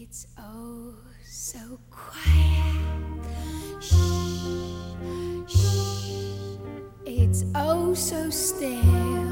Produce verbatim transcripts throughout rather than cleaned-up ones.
It's oh so quiet. Shh, shh. It's oh so still.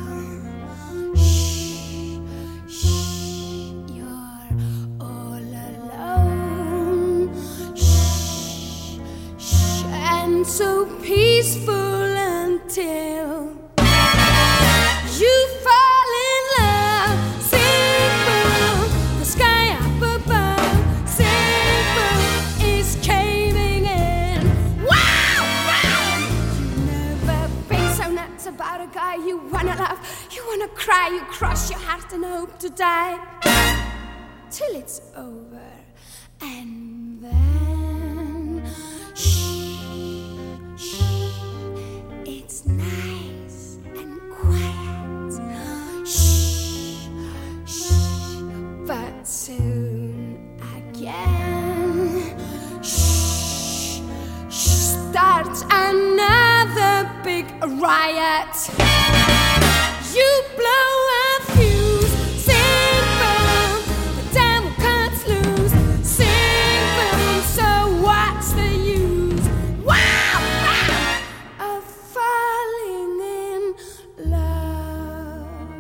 Shh, shh. You're all alone. Shh, shh. And so peaceful until you fall in love. Sing boom, the sky up above. Sing boom is caving in. Wow, wow. You never been so nuts about a guy you wanna love. You wanna cry, you cross your heart and hope to die till it's over. And then shh, shh. It's nice and quiet. Shh, shh. But soon again, shh, shh. Starts another big riot. You blow a fuse. Sing boom, the devil cuts loose. Sing boom, so what's the use? Wow, wow, of falling in love.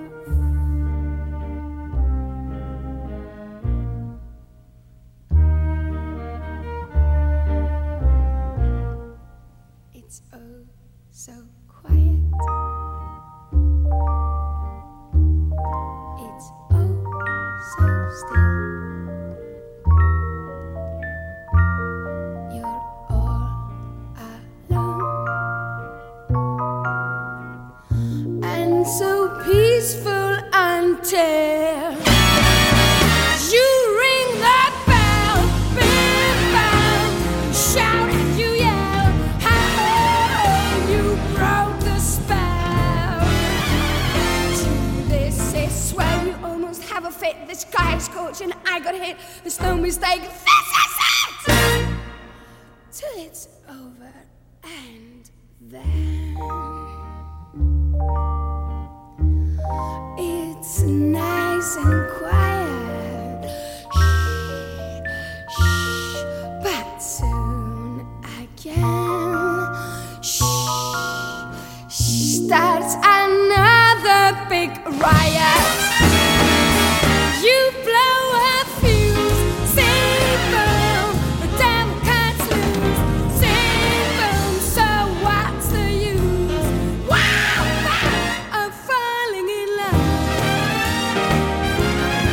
It's oh so quiet. It's oh so still. You're all alone. And so peaceful until you ring that bell. Bim bam, you shout and you yell. How you broke the spell. This is where you almost have a fit. This guy is scorching, I got hit. There's no mistake. This is it. Till it's over. And then it's nice and quiet. Shh, shh. But soon again, shh, shh. Starts another big riot. You blow a fuse. Sing boom, the devil cuts loose. Sing boom, so what's the use? Wow, wow, of falling in love.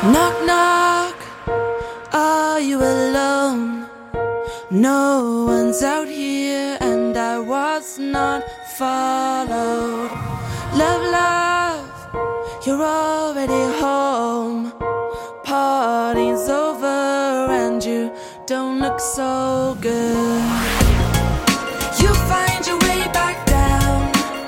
Knock, knock, are you alone? No one's out here and I was not followed. Love, love, you're already home. Party's over and you don't look so good. You find your way back down,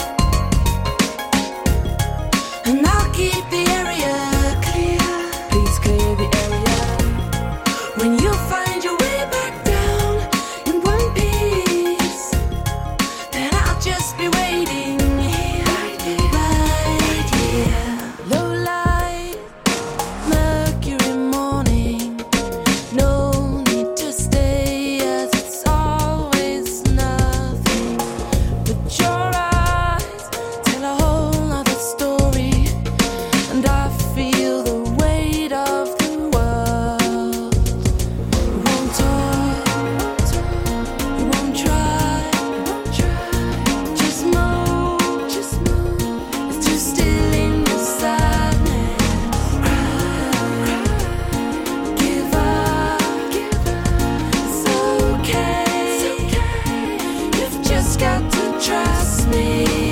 and I'll keep the area clear. Please clear the area. When you find your way back down in one piece, then I'll just be waiting here, right here. Low light, Mercury morning. No need to stay, as it's always nothing. But your eyes tell a whole other story, and I feel the weight of the world. You won't talk, you won't try, just move, just move. It's too still in your sadness. Cry, give up, it's okay. You've just got to trust me.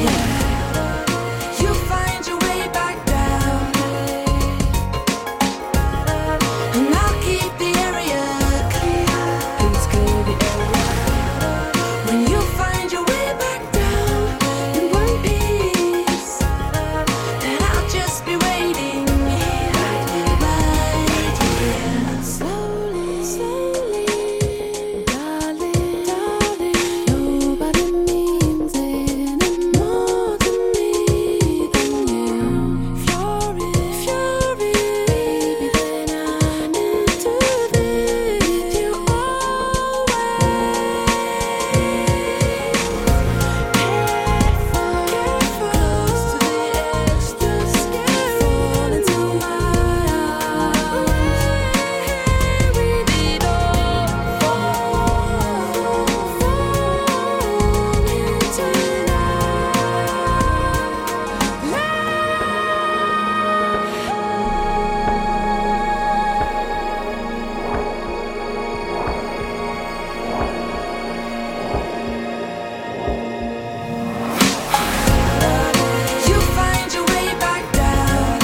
You find your way back down, and I'll keep the area clear. Please clear the area. When you find your way back down in one piece, then I'll just be waiting here, right here. Slowly, slowly, darling, darling, nobody means any more to me than you. If you're it, if you're it, baby, then I'm into this. You always careful, close to the edge, just fall into my arms. With it all, fall, fall into You find your way back down,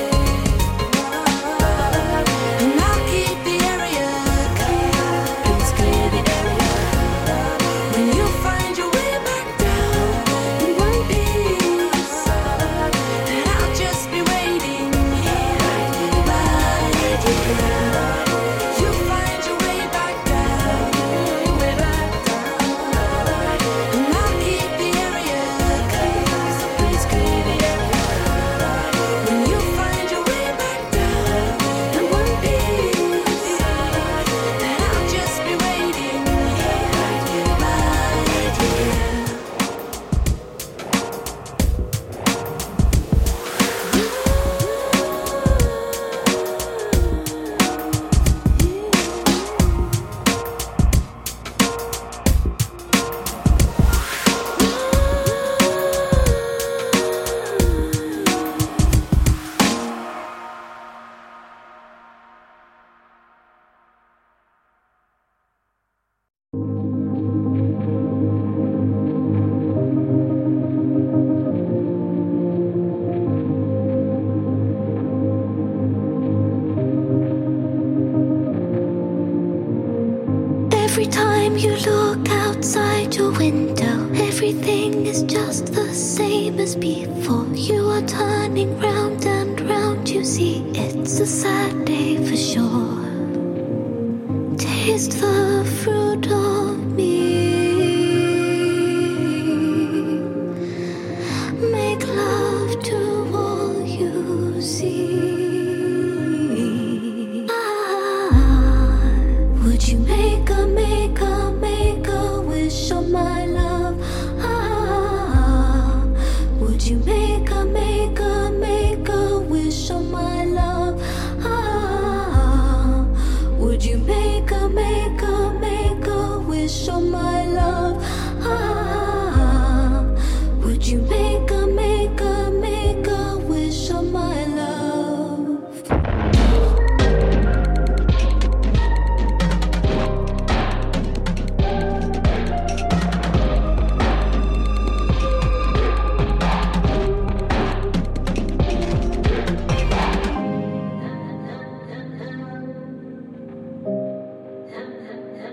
and I'll keep the area clear. Please clear the area. When you find your way back down in one piece, then I'll just be waiting here, right here. You find your way back down, way back down, and I'll keep the area clear. Please clear the area. When you find your way back down in one piece, then I'll just be waiting here, right here, right here. Every time you look outside your window, everything is just the same as before. You are turning round and round, you see it's a sad day for sure. Taste the fruit of me, make love to all you see. Ah, would you make a, make a, make a wish on my love? Ah, would you make a, make a, make a wish on my love? Ah, would you make a, make a, make a wish on my love? Ah, would you make a, make a, make a wish on my love?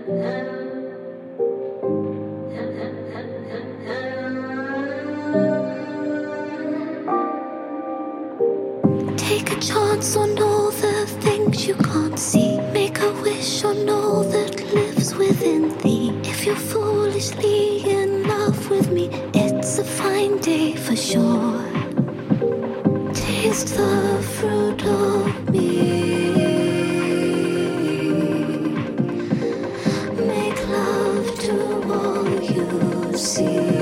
Take a chance on all the things you can't see. Make a wish on all that lives within thee. If you're foolishly in love with me, it's a fine day for sure. Taste the fruit of me. Make love to all you see.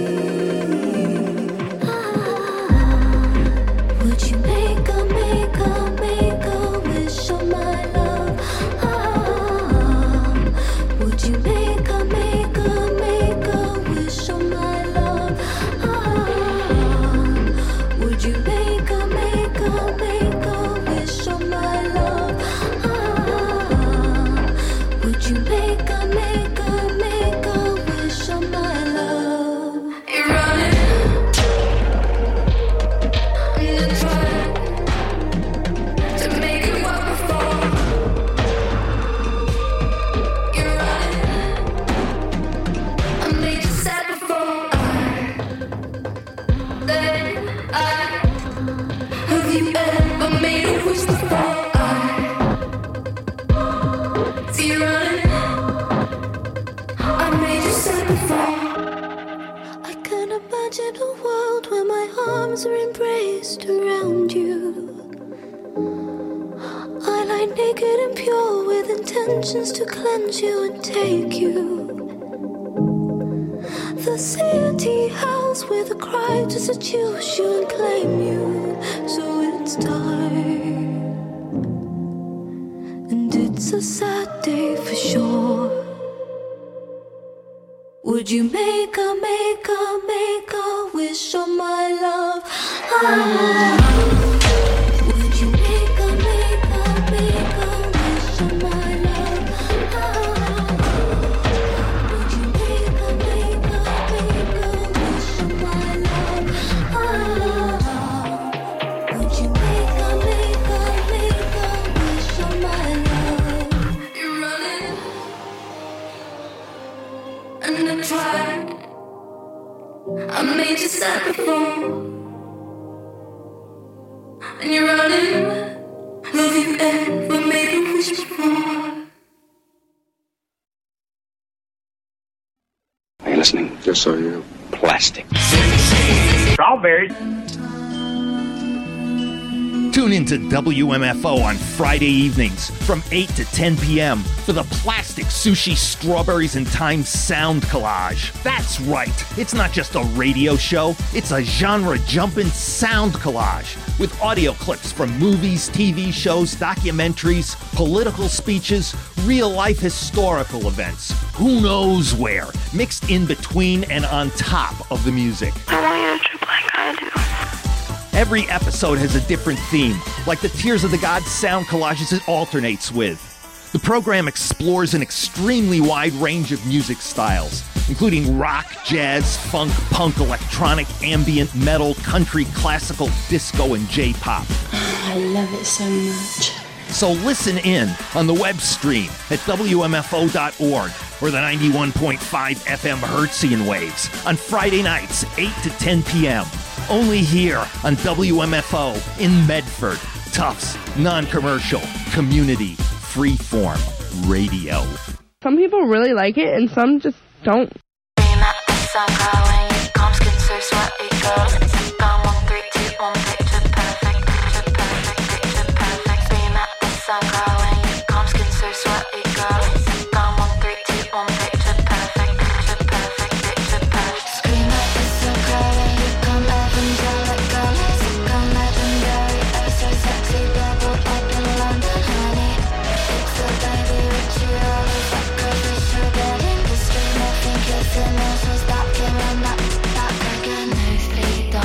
Would you make a, make a, make a wish on my love? Ah, would you make a, make a, make a wish on my love? Ah, would you make a, make a, make a wish on my love? Ah, would you make a, make a, make a wish on my love? You're running. Imagine a world where my arms are embraced around you. I lie naked and pure with intentions to cleanse you and take you. The city house with a cry to seduce you and claim you. So it's time, and it's a sad day for sure. Would you make a, make a, make a wish on my love? Ah, would you make a, make a, make a wish on my love? Ah, would you make a, make a, make a wish on my love? Ah, would you make a, make a, make a wish on my love? You're running. And I tried. I made you sad before. And you're running. Have you ever made a wish before? Are you listening? Yes, I am. Plastic. Strawberries. Tune in to W M F O on Friday evenings from eight to ten p.m. for the Plastic Sushi Strawberries and Time Sound Collage. That's right, it's not just a radio show, it's a genre-jumping sound collage with audio clips from movies, T V shows, documentaries, political speeches, real-life historical events, who knows where, mixed in between and on top of the music. I want you to trip like I do. Every episode has a different theme, like the Tears of the Gods sound collages it alternates with. The program explores an extremely wide range of music styles, including rock, jazz, funk, punk, electronic, ambient, metal, country, classical, disco, and J-pop. I love it so much. So listen in on the web stream at W M F O dot org or the ninety-one point five F M Hertzian waves on Friday nights, eight to ten p.m. Only here on W M F O in Medford. Tufts, non-commercial, community, freeform radio. Some people really like it and some just don't. Don't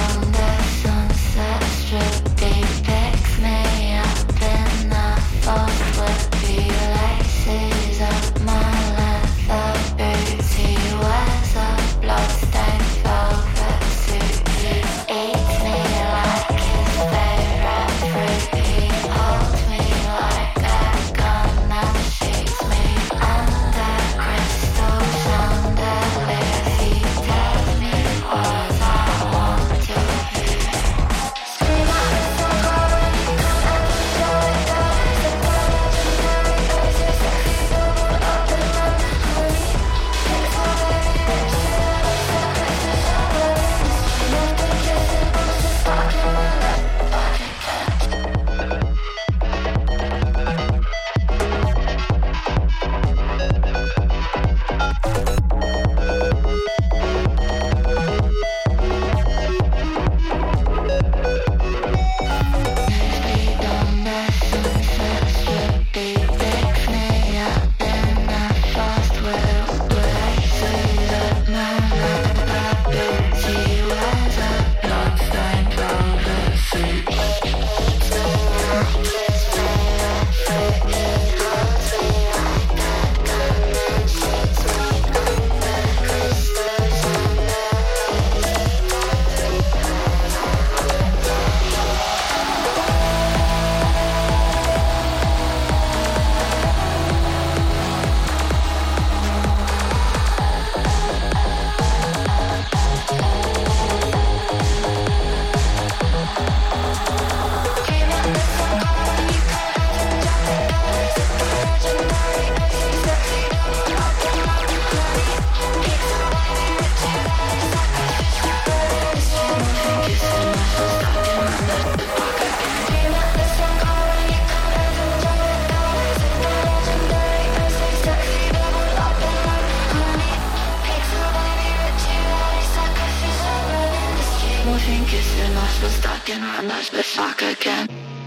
kissing us, we're stuck in our lives, we're stuck again.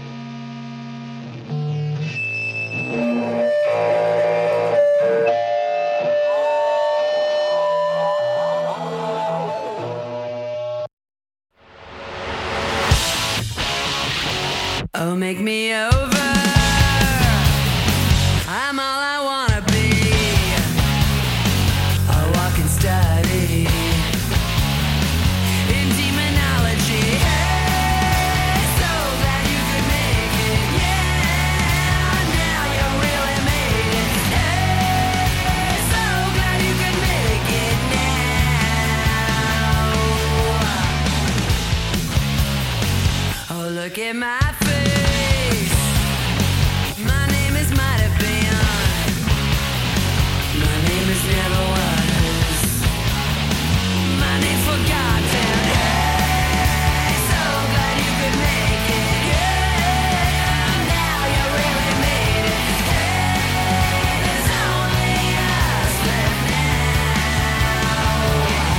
Oh, make me over. I'm all I wanna be. A walking study in demonology. Hey, so glad you could make it. Yeah, now you really made it. Hey, so glad you could make it now. Oh, look at my face. My name is might have been. My name is never was. My name forgotten. Hey, so glad you could make it. Yeah, now you really made it. Hey, there's only us left now.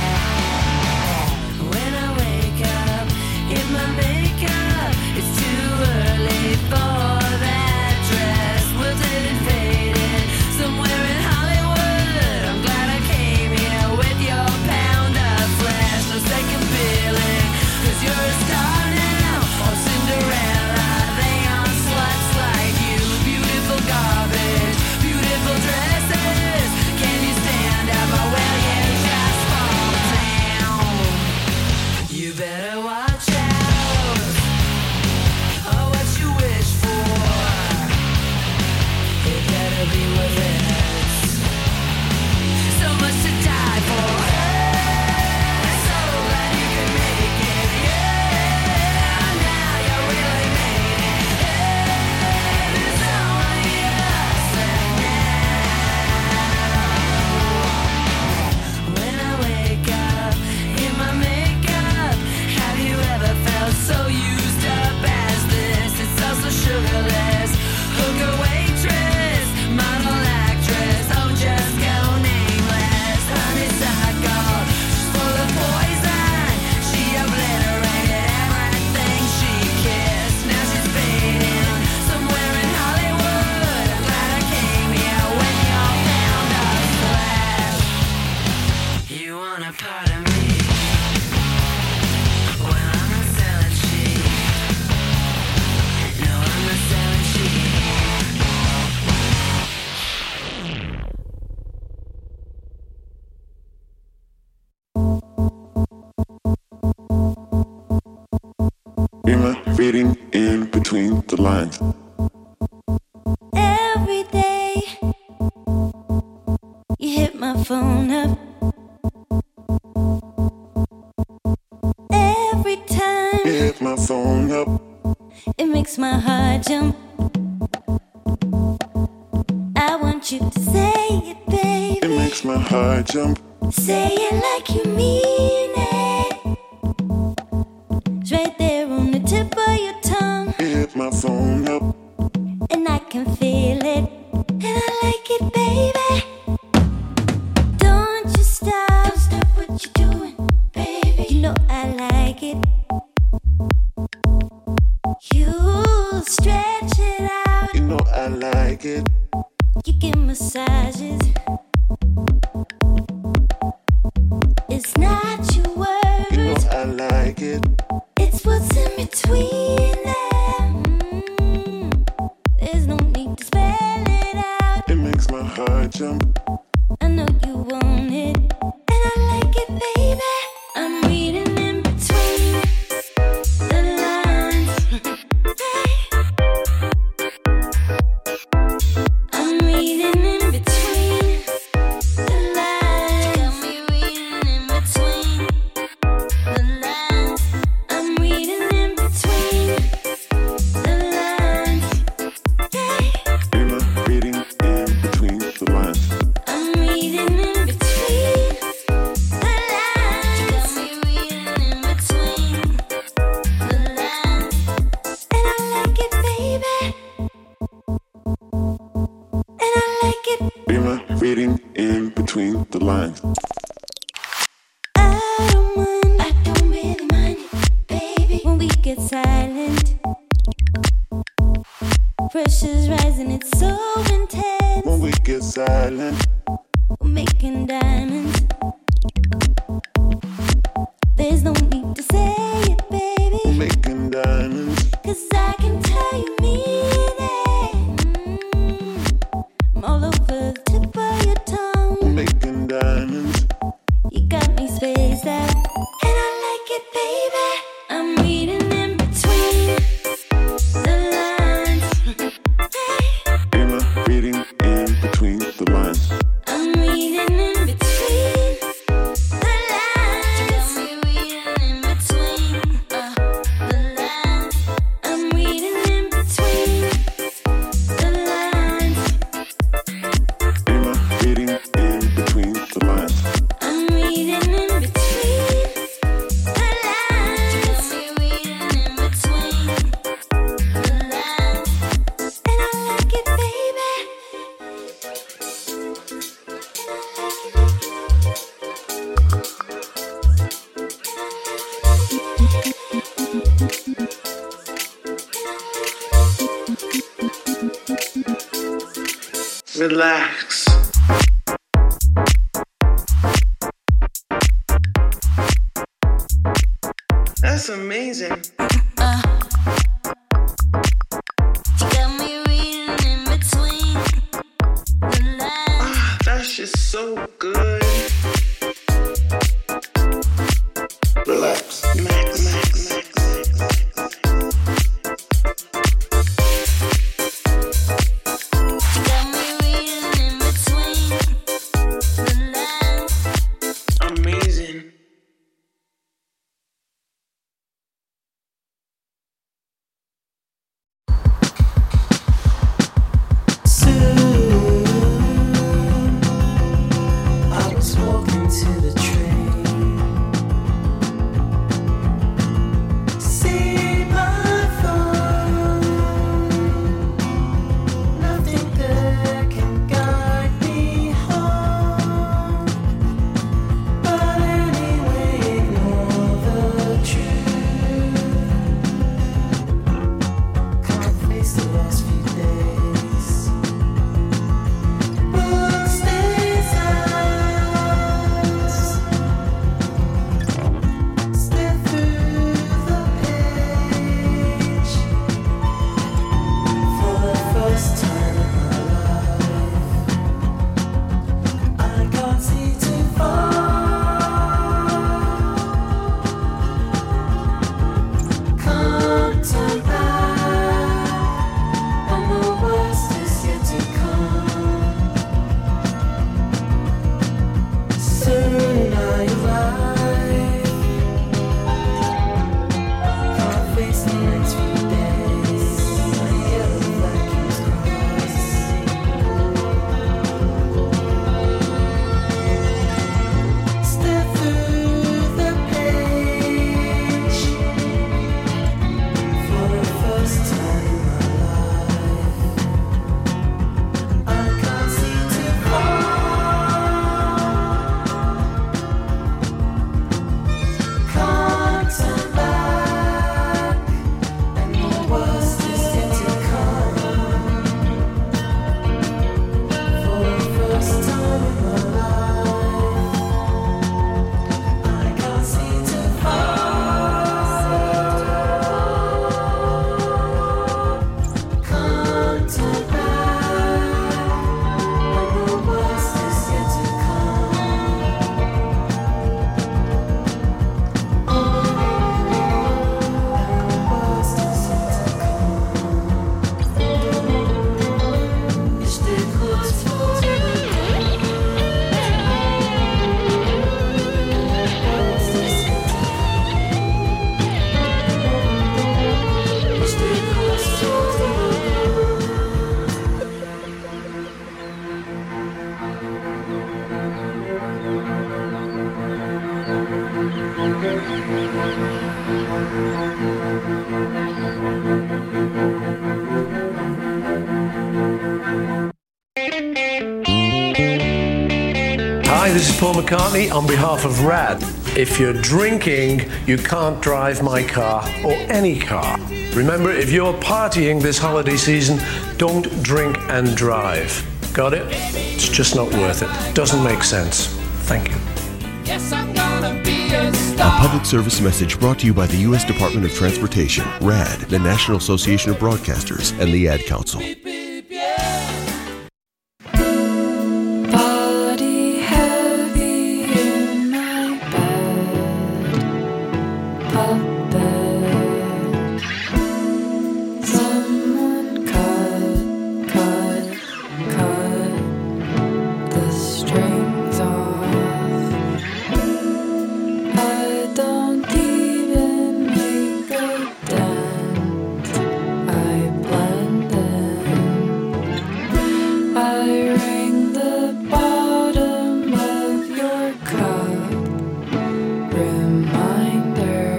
When I wake up in my makeup, it's too early for that dress. Wilted and faded, somewhere in Hollywood. I'm glad I came here with your pound of flesh. No second feeling, cause you're a star now. Or Cinderella, they aren't sluts like you. Beautiful garbage, beautiful dresses. Can you stand up or will you just fall down? You better watch out. Oh, what you wish for, it better be worth it. So much to die for. Hey, so glad you could make it. Yeah, now you really made it. Hey, there's only us left now. When I wake up in my makeup, have you ever felt so used up as this? It's also sugarless. Hooker, waitress, model, actress, oh just go nameless. Honeysuckle, she's full of poison. She obliterated everything she kissed. Now she's fading somewhere in Hollywood. I'm glad I came here when you're pound of flesh. You want a part of me? Well, I'm not selling cheap. No, I'm not selling cheap. Am I reading in between the lines? Every day you hit my phone up. Every time Hit my phone up. it makes my heart jump. I want you to say it, It baby. makes my heart jump. Say it like you mean it. It's right there on the tip of your tongue, Hit my phone up. and I can feel it, and I like it, baby. Don't you stop, don't stop what you're doing, baby. You know I like it. You stretch it out, You know I like it. you give massages. It's not your You know words, I like it. it's what's in between them. Mm. There's no need to spell it out. It makes my heart jump. I know you want it, and I like it, baby. I'm reading in between the lines. I'm reading in between the lines. Got me reading in between the lines. I'm reading in between the lines. Am I reading in between the lines? I'm reading in between the lines. Got me reading in between the lines. And I like it, baby. And I like it. Am I reading in between the lines? I don't mind. I don't really mind it, baby. pressure's rising, it's so intense. When we get silent, we're making diamonds. There's no need to say it, baby. we're making diamonds. Cause I can tell you mean it. Mm. I'm all over the tip of your tongue. We're making diamonds. You got me spaced out, and I like it, baby. I'm reading in between the lines. Hey, Am I reading in between the lines? I'm reading in between the lines. I'm reading in between uh, the lines. I'm reading in between the lines. Am I reading in between the lines? I'm reading in between the lines. I'm reading in between the lines. And I like it, baby. Relax. That's amazing. Uh, you got me reading in between the lines. Ah, that's just so good. Relax. Max, max, max. You got me reading in between the lines. Amazing. I was walking to the train. See my phone. Nothing there can guide me home. But anyway, ignore the truth. Can't face the last few days. Book stays eyes. Step through the page. For the first time in my life, I can't see too far. Can't turn back, and the worst is yet to come. Soon I arrive. Can't face the next few days. I hear the vacuums cross. Step through the page. For the first time in my life, I can't see too far. Can't turn back, and the worst is yet to come. For the first time in my life, I can't see too far. Can't turn back, and the worst is yet to come. Ich steh kurz vor dir. Ich steh kurz vor Hi, this is Paul McCartney on behalf of RAD. If you're drinking, you can't drive my car or any car. Remember, if you're partying this holiday season, don't drink and drive. Got it? It's just not worth it. Doesn't make sense. Thank you. Yes, I'm gonna be a A star. public service message brought to you by the U S Department of Transportation, RAD, the National Association of Broadcasters, and the Ad Council. Body heavy in my bed, puppet. Someone cut, cut, cut the strings off. I don't even make a dent. I blend in. I ring the bottom of your cup. Reminder.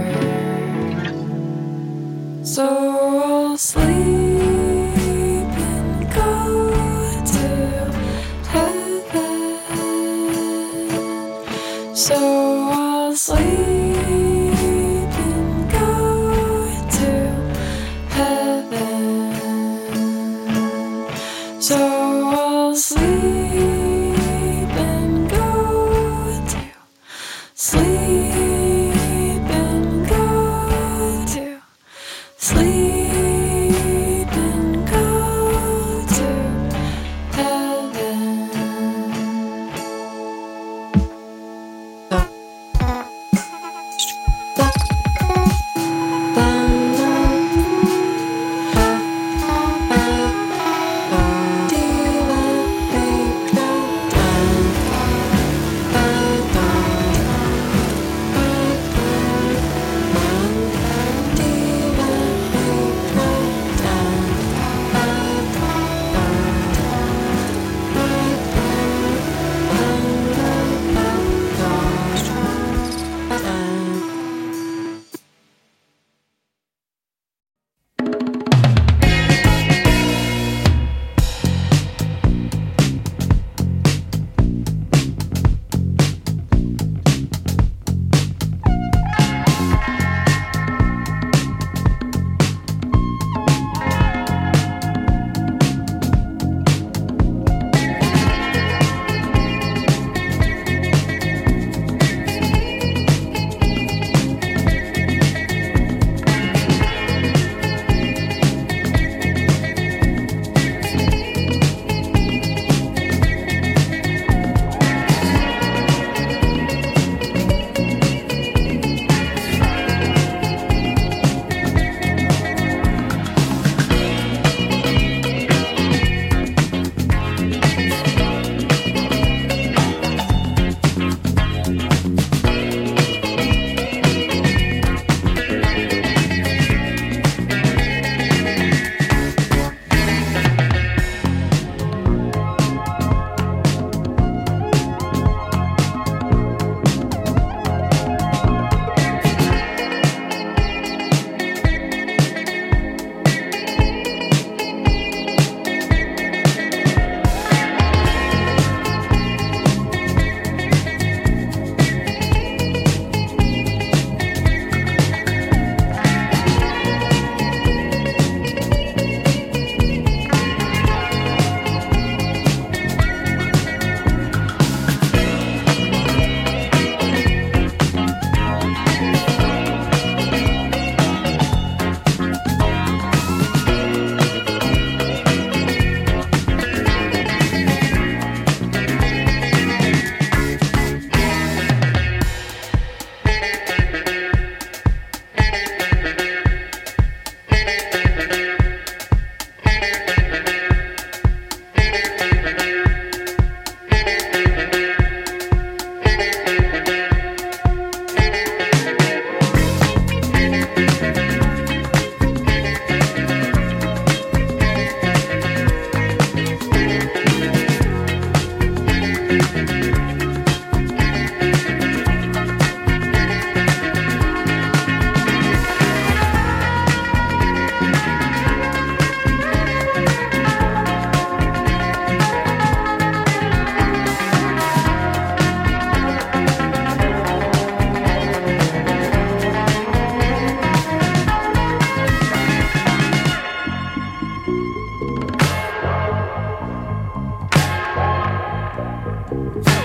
So I'll sleep and go to heaven. So I'll sleep and go to heaven. So I'll sleep and go to sleep and go to sleep and go to heaven.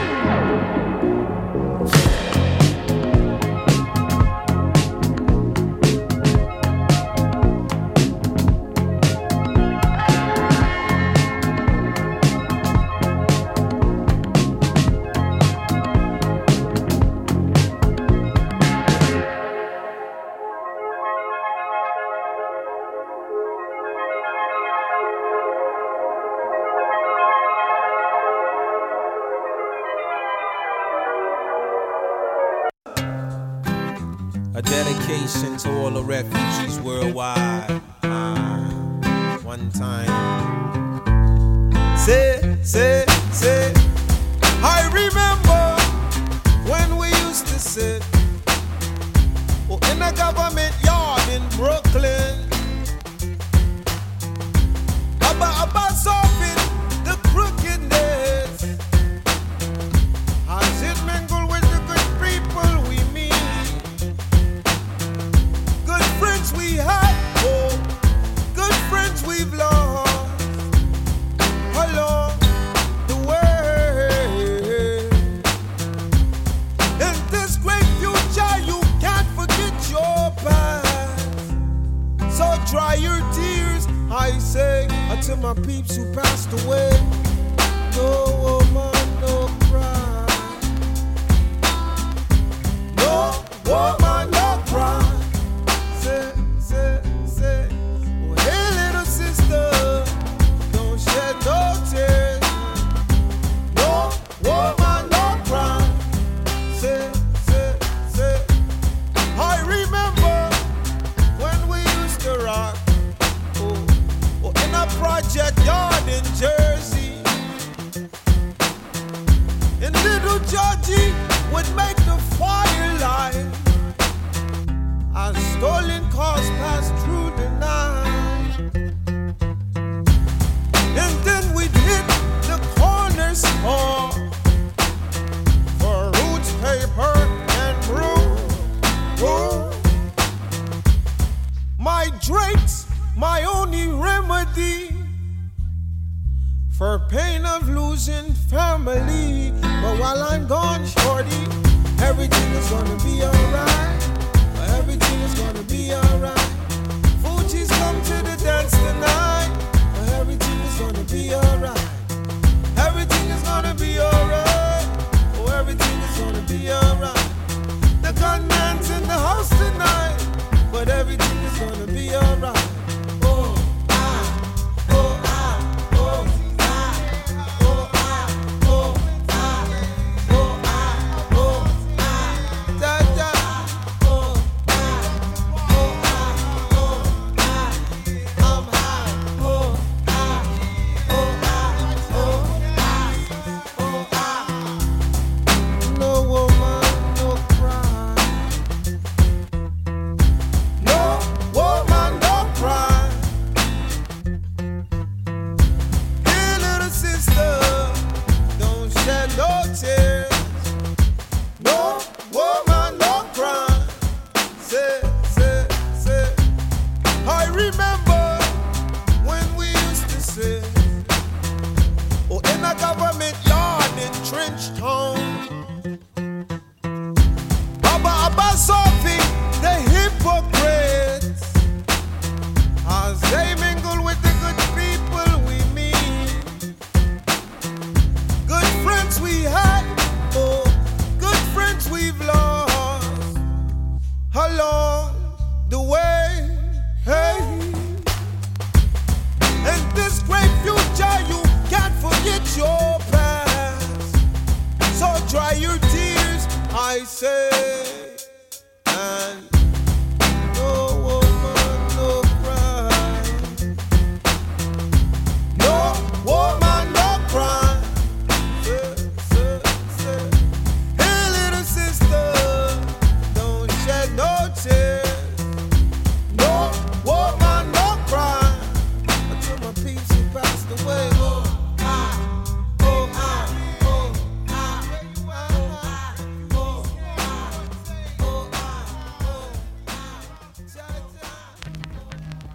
A dedication to all the refugees worldwide. Uh, one time. Say, say, say. I remember when we used to sit oh, in a government yard in Brooklyn. About, about solving the crookedness. As it mingled with the good people we meet. Good friends we had, oh, good friends we've lost along the way. In this great future, you can't forget your past. So dry your tears, I say, unto my peeps who passed away. No woman, no cry. No woman, no cry. Say, say, say, oh, hey little sister, don't shed no tears. No woman, no cry. Say, say, say, I remember when we used to rock, oh, oh, in a project yard in Jersey. And little Georgie would make the fire light. As stolen cars passed through the night. And then we'd hit the corner store for roots, paper, and brew. Brew. My drinks, my only remedy for pain of losing family. But while I'm gone, shorty, everything is gonna be alright. Everything is gonna be alright. Fuji's come to the dance tonight. Everything is gonna be alright. Everything is gonna be alright. Oh, everything is gonna be alright. The gunman's in the house tonight, but everything is gonna be alright. Oh, ah, oh, ah, oh, ah, oh, ah, oh, ah, oh, ah, oh, ah, da, da.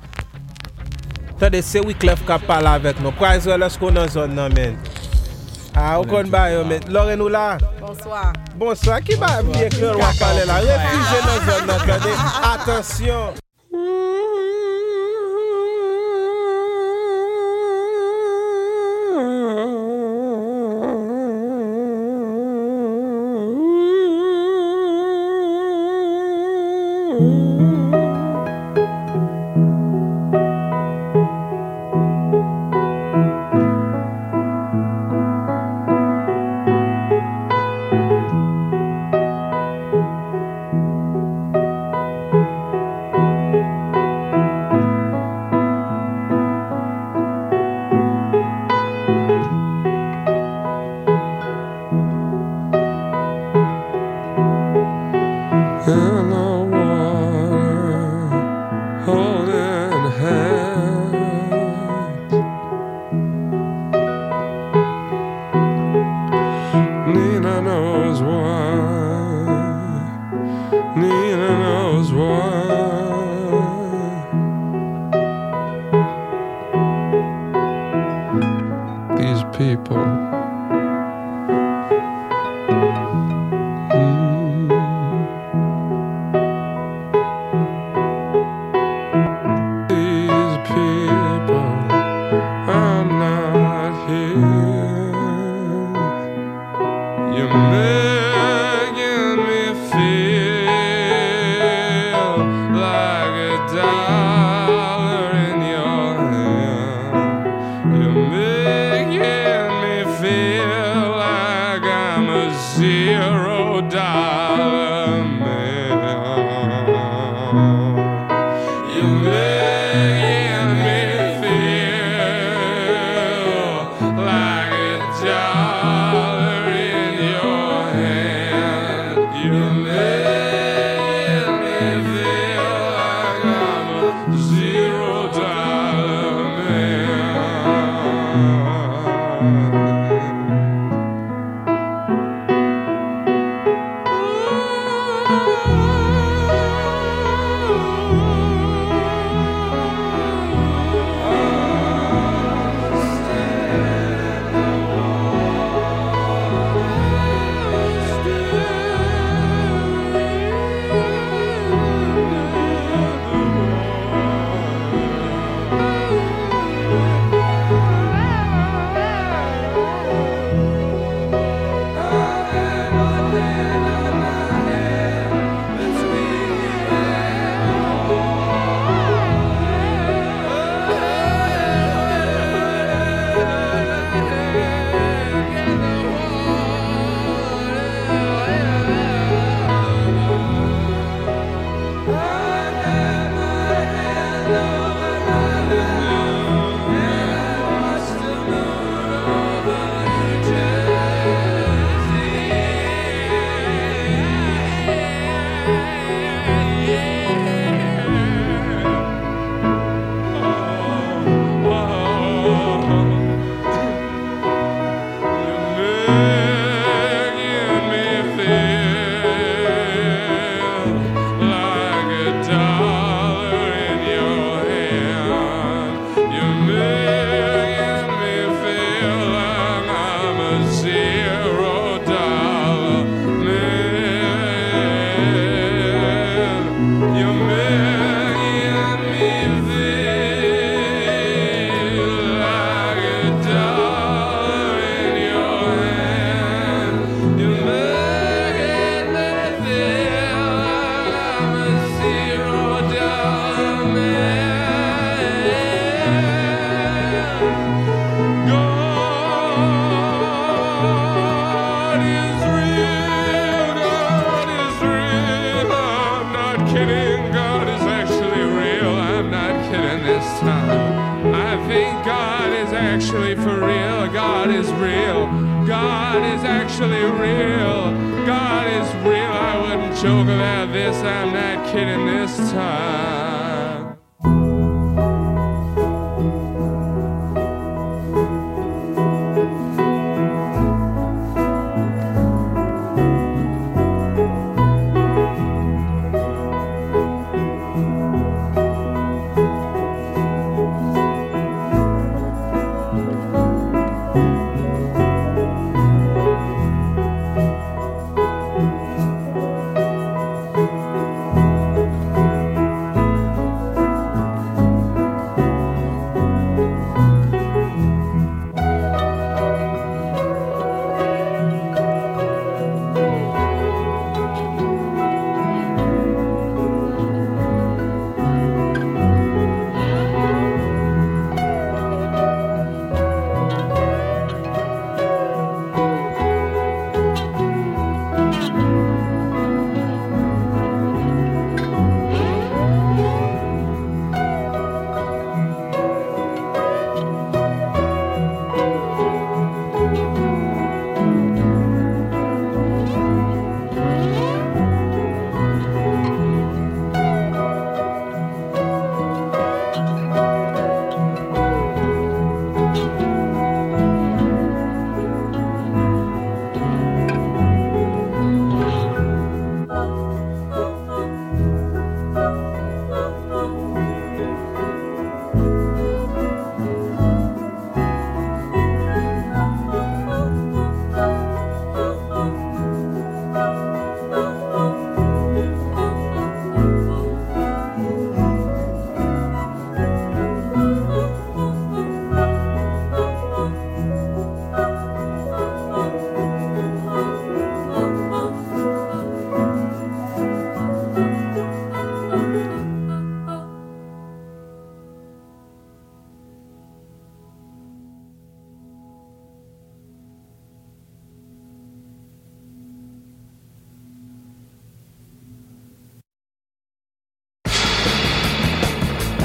Tade se Wyclef ka pala avek nou. Kwa ezwe lè sko nan zon nan men. Ah, on connaît pas, mais Lorraine ou là? Bonsoir. Bonsoir, qui va bien que on va parler là? Réfugié dans zone, attendez. Attention.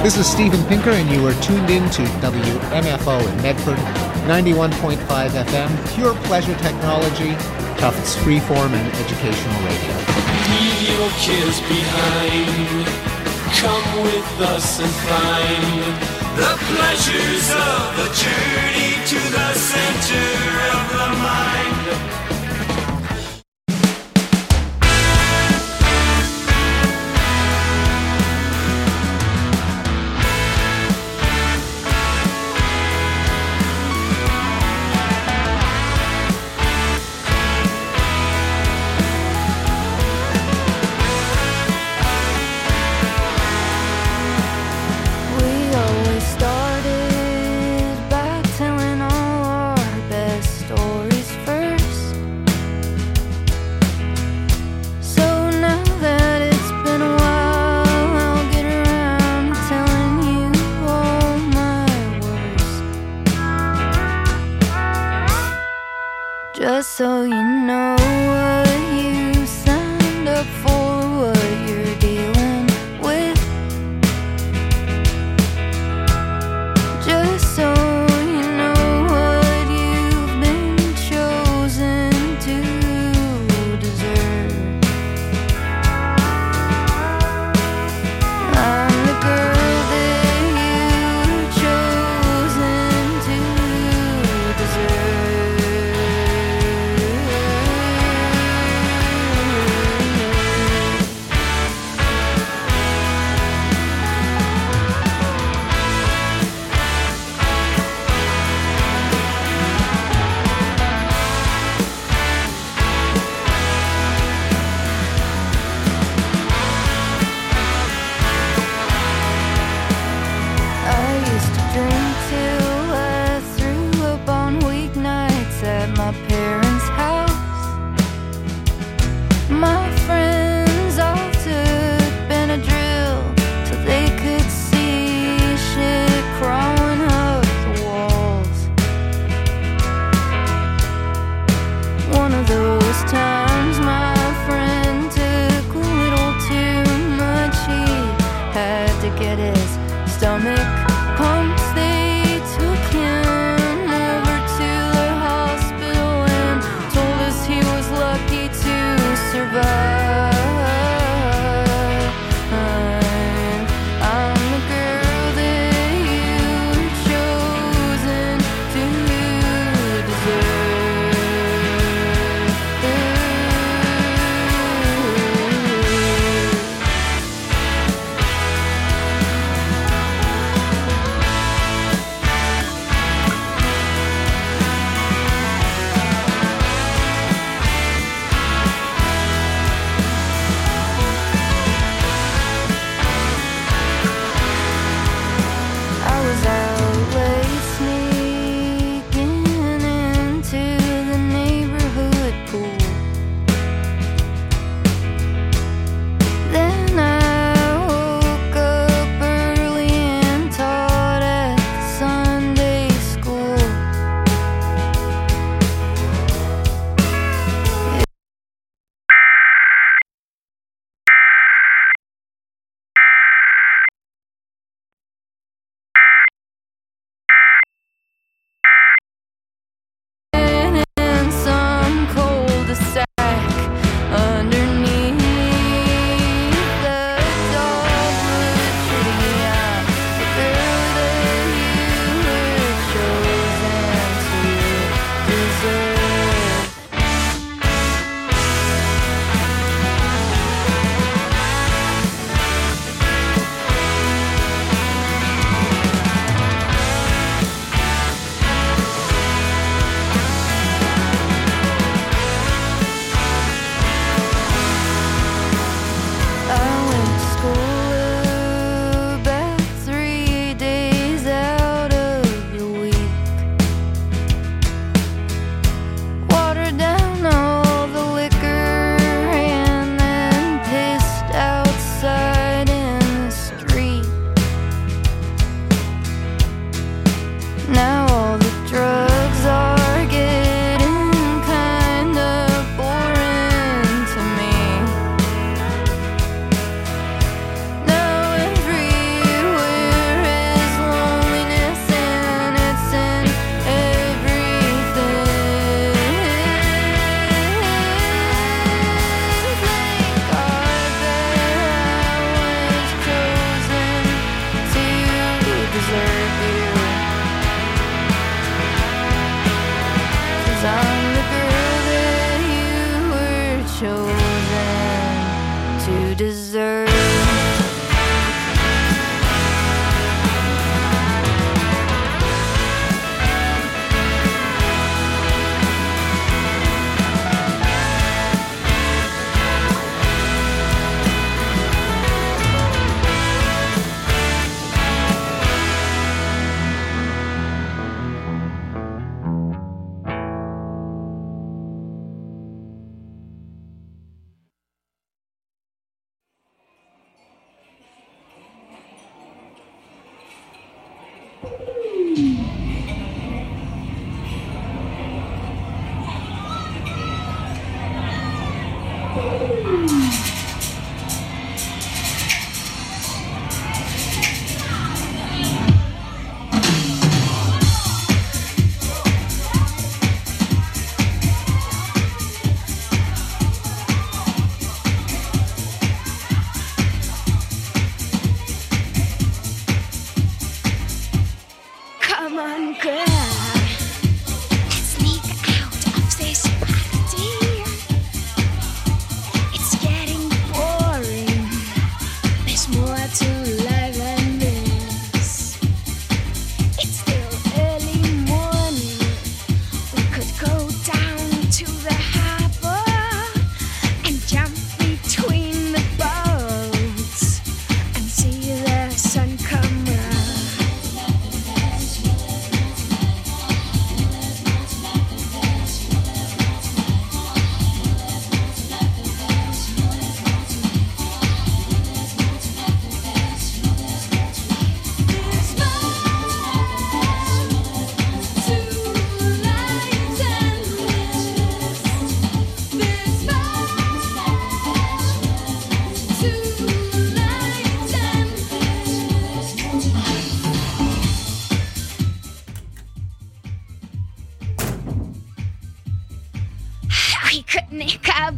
This is Steven Pinker, and you are tuned in to W M F O in Medford, ninety-one point five F M, pure pleasure technology, Tufts freeform and educational radio. Leave your cares behind. Come with us and find the pleasures of the journey to the center of the mind. Started by telling all our best stories first. to deserve. Come on, girl. Let's sneak out of this party. It's getting boring. There's more to life than this. It's still early morning. We could go down to the harbor and jump between the boats and see the sun come up. We could nick a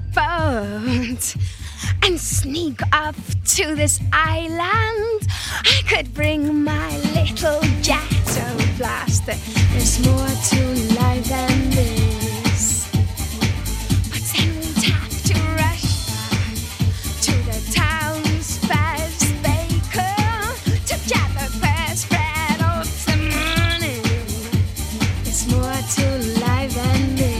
boat and sneak off to this island. I could bring my little ghetto blaster. There's more to life than this. But then we'd have to rush back to the town's first baker to get the first bread of the morning. There's more to life than this.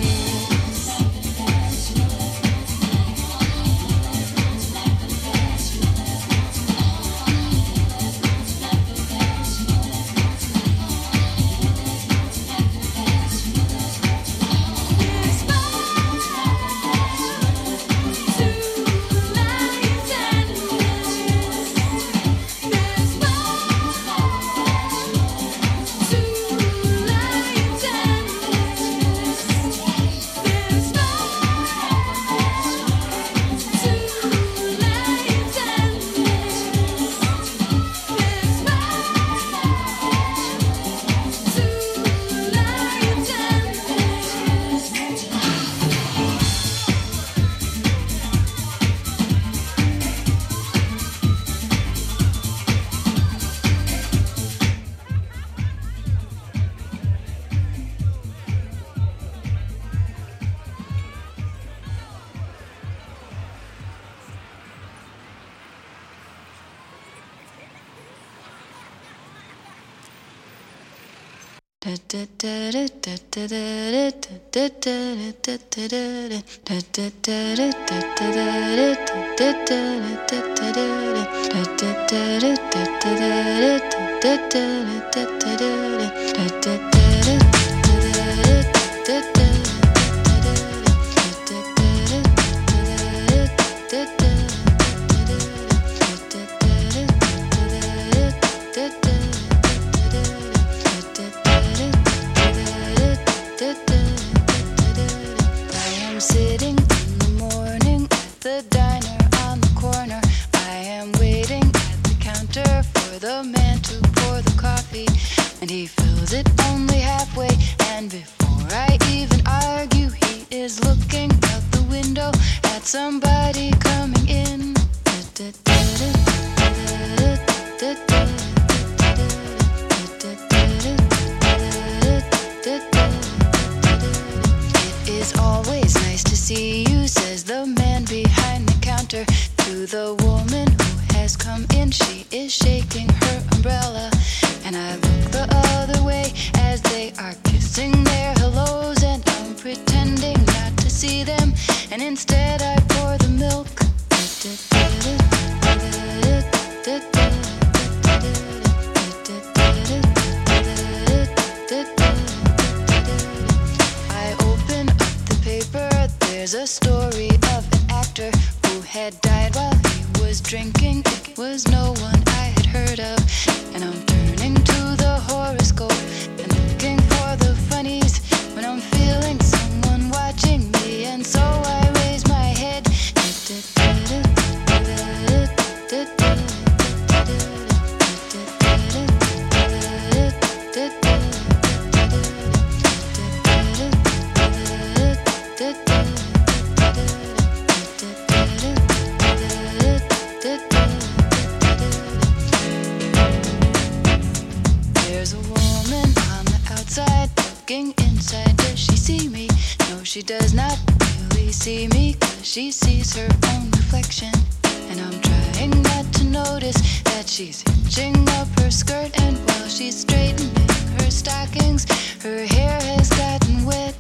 It's always nice to see you, says the man behind the counter to to the woman who has come in. She is shaking her umbrella, and I look the other way as they are kissing their hellos, and I'm pretending not to see them, and instead I pour the milk. I open up the paper. There's a story of an actor who had died while he was drinking. It was no one I had heard of, and I'm turning to the horoscope and looking for the funnies when I'm feeling someone watching me, and so I raise my head. There's a woman on the outside looking inside. Does she see me? No, she does not really see me, 'cause she sees her own reflection. And I'm trying not to notice that she's hitching up her skirt, and while she's straightening her stockings, her hair has gotten wet.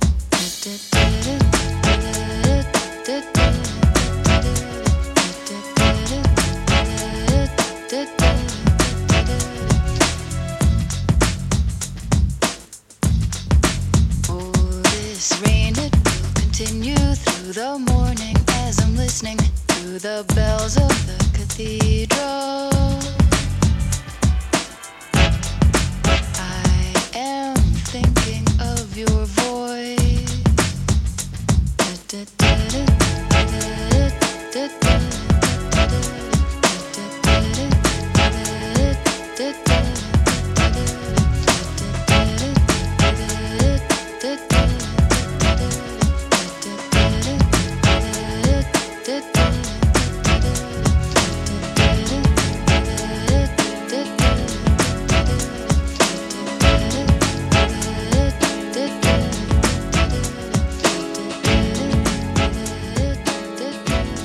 Oh, this rain, it will continue through the morning as I'm listening to the bells of the cathedral. I am thinking of your voice.